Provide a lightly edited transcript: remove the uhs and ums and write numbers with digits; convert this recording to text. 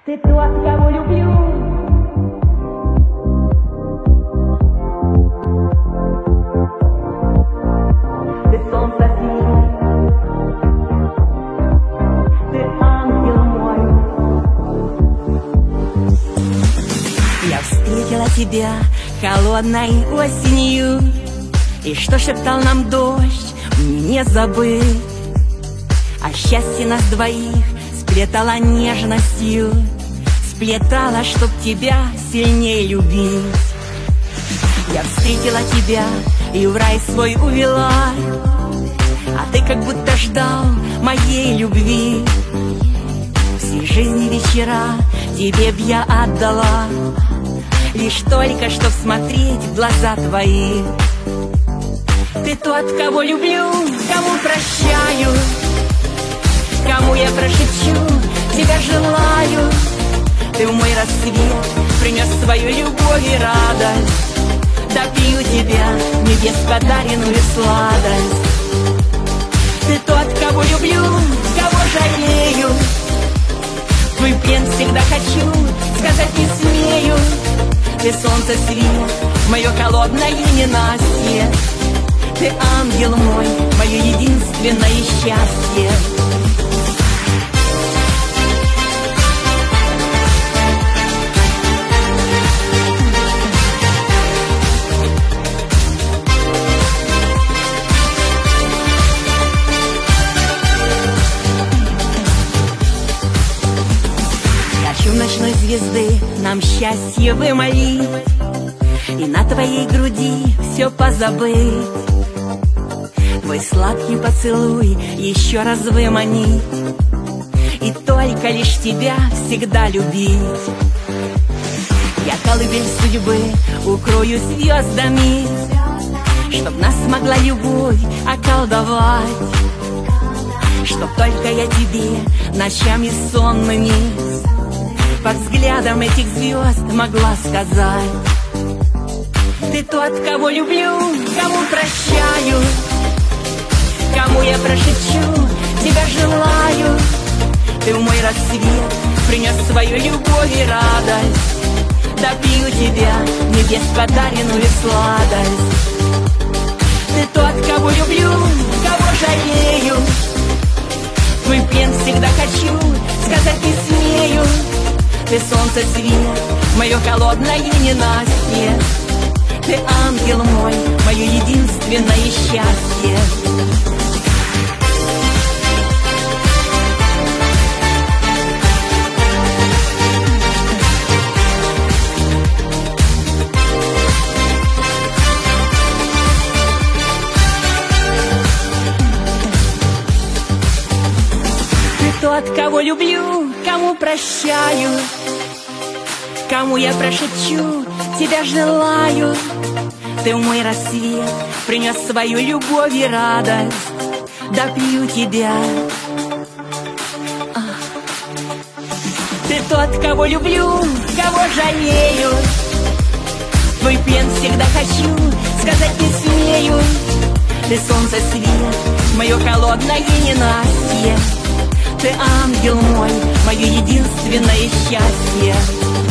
Ты тот, кого люблю. Ты солнце свет, ты ангел мой. Я встретила тебя холодной осенью, и что шептал нам дождь, мне не забыть. А счастье нас двоих сплетало нежностью, сплетало, чтоб тебя сильнее любить. Я встретила тебя и в рай свой увела, а ты как будто ждал моей любви. Всей жизни вечера тебе б я отдала, лишь только чтоб смотреть в глаза твои. Ты тот, кого люблю, кому прощаю, кому я прошепчу, тебя желаю. Ты в мой рассвет принес свою любовь и радость, допью тебя, небес подаренную сладость. Ты тот, кого люблю, кого жалею, твой плен всегда хочу, сказать не смею. Ты солнце свет, мое холодное ненастье, ты ангел мой, мое единственное счастье. Хочу ночной звезды нам счастье вымолить и на твоей груди все позабыть. Твой сладкий поцелуй еще раз выманить и только лишь тебя всегда любить. Я колыбель судьбы укрою звездами, чтоб нас могла любовь околдовать, чтоб только я тебе ночами сонными под взглядом этих звезд могла сказать. Ты тот, кого люблю, кому прощаю, кому я прошепчу, тебя желаю. Ты в мой рассвет принес свою любовь и радость, допью тебя, небес подаренную сладость. Ты тот, кого люблю, кого жалею, твой плен всегда хочу, сказать не смею. Ты солнце свет, мое холодное ненастье, ты ангел мой, мое единственное счастье. Ты тот, кого люблю, кому прощаю, кому я прошепчу, тебя желаю. Ты в мой рассвет принес свою любовь и радость, допью тебя. Ты тот, кого люблю, кого жалею, твой плен всегда хочу, сказать не смею. Ты солнце свет, мое холодное ненастье, ты ангел мой, мое единственное счастье.